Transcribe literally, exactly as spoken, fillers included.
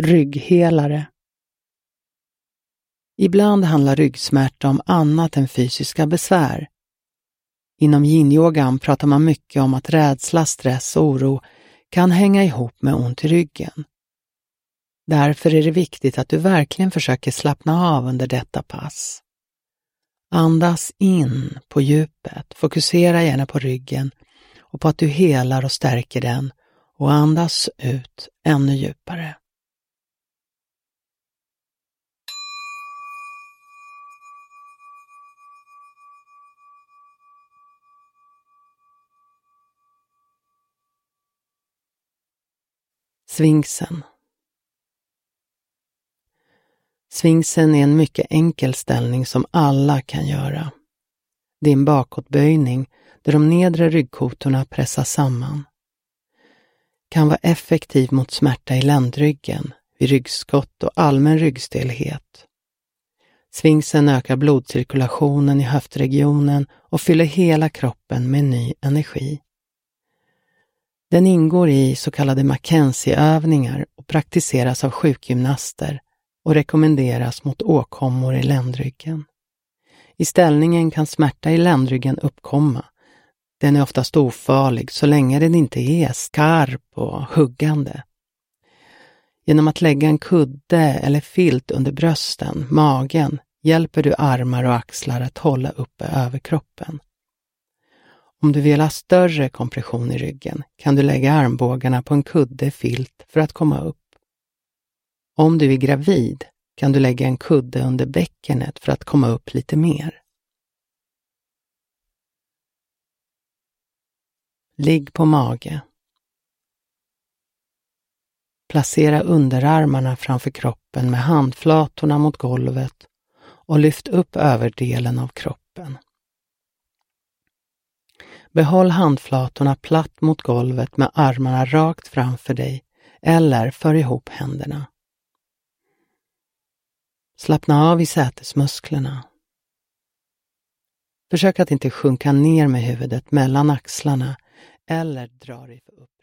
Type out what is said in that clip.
Rygghelare. Ibland handlar ryggsmärta om annat än fysiska besvär. Inom yin-yogan pratar man mycket om att rädsla, stress och oro kan hänga ihop med ont i ryggen. Därför är det viktigt att du verkligen försöker slappna av under detta pass. Andas in på djupet, fokusera gärna på ryggen och på att du helar och stärker den, och andas ut ännu djupare. Sfinksen. Sfinksen är en mycket enkel ställning som alla kan göra. Det är en bakåtböjning där de nedre ryggkotorna pressas samman. Kan vara effektiv mot smärta i ländryggen, vid ryggskott och allmän ryggstelhet. Sfinksen ökar blodcirkulationen i höftregionen och fyller hela kroppen med ny energi. Den ingår i så kallade Mackenzie-övningar och praktiseras av sjukgymnaster och rekommenderas mot åkommor i ländryggen. I ställningen kan smärta i ländryggen uppkomma. Den är oftast ofarlig så länge den inte är skarp och huggande. Genom att lägga en kudde eller filt under brösten, magen, hjälper du armar och axlar att hålla uppe över kroppen. Om du vill ha större kompression i ryggen kan du lägga armbågarna på en kudde filt för att komma upp. Om du är gravid kan du lägga en kudde under bäckenet för att komma upp lite mer. Ligg på mage. Placera underarmarna framför kroppen med handflatorna mot golvet och lyft upp överdelen av kroppen. Behåll handflatorna platt mot golvet med armarna rakt framför dig eller för ihop händerna. Slappna av i sätesmusklerna. Försök att inte sjunka ner med huvudet mellan axlarna eller dra dig för upp.